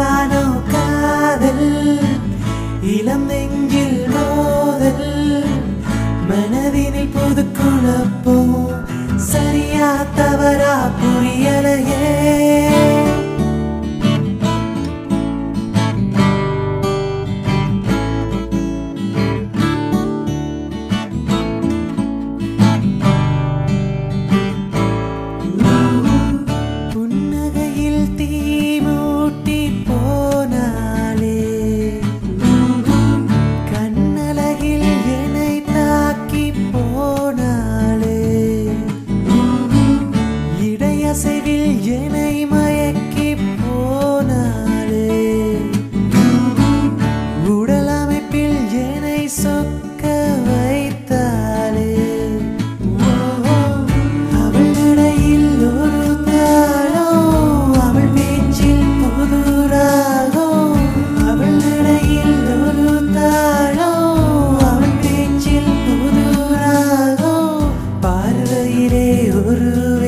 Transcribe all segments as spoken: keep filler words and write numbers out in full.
இதுதானோ காதல், இளம் நெஞ்சில் மோதல், மனதினில் புது குழப்பம், சரியா தவறா புரியலையே. என்னை மயக்கி போனாலே, உடல் அமைப்பில் என்னை சொக்க வைத்தாலே, அவள் நடையில் ஒரு தாளோ, அவள் பேச்சில் புது ராகம், அவள் நடையில் ஒரு தாளோ, அவள் பேச்சில் புது ராகம், பார்வையிலே ஒரு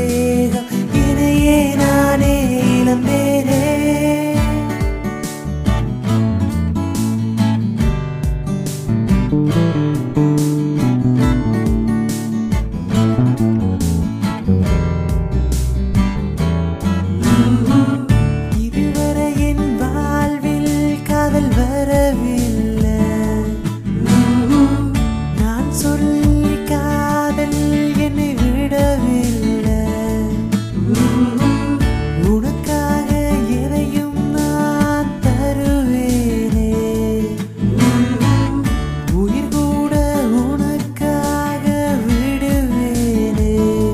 இதுவரை என் வாழ்வில் காதல் வரவில்லை, நான் சொல்லி காதல் என்னை விடவில்லை, உனக்காக எதையும் நான் தருவேனே, உயிர் கூட உனக்காக விடுவேனே,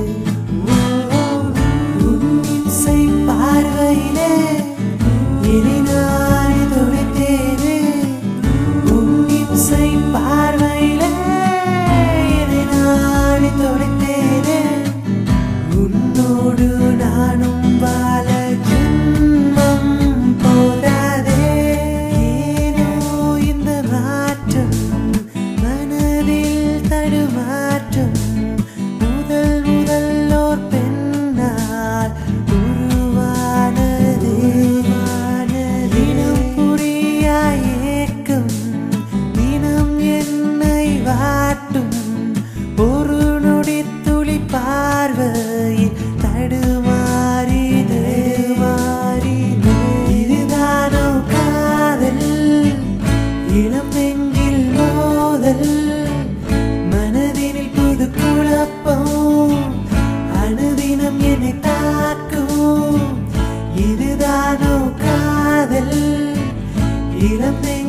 உன்னிசை பார்வையிலே என்னை நான் துடைத்தேனே, உன்னிசை பார்வையிலே என்னை நான் துடைத்தேனே, உன்னோடு நானும் வாழ ஜென்மம் போதாதே. ஏனோ இந்த மாற்றம் மனதில் தடுமாற்றம், முதல் முதல் ஓர் பெண்ணால் உருவானதே. தினம் புரியா ஏக்கம், தினம் என்னை வாட்டும், ஒரு நொடி துளி பார்வையில் தடுமாறினே. இதுதானோ காதல், இளம் நெஞ்சில் மோதல், மனதினில் புது குழப்பம், அனுதினம் என்னை தாக்கும். இதுதானோ காதல், இளம்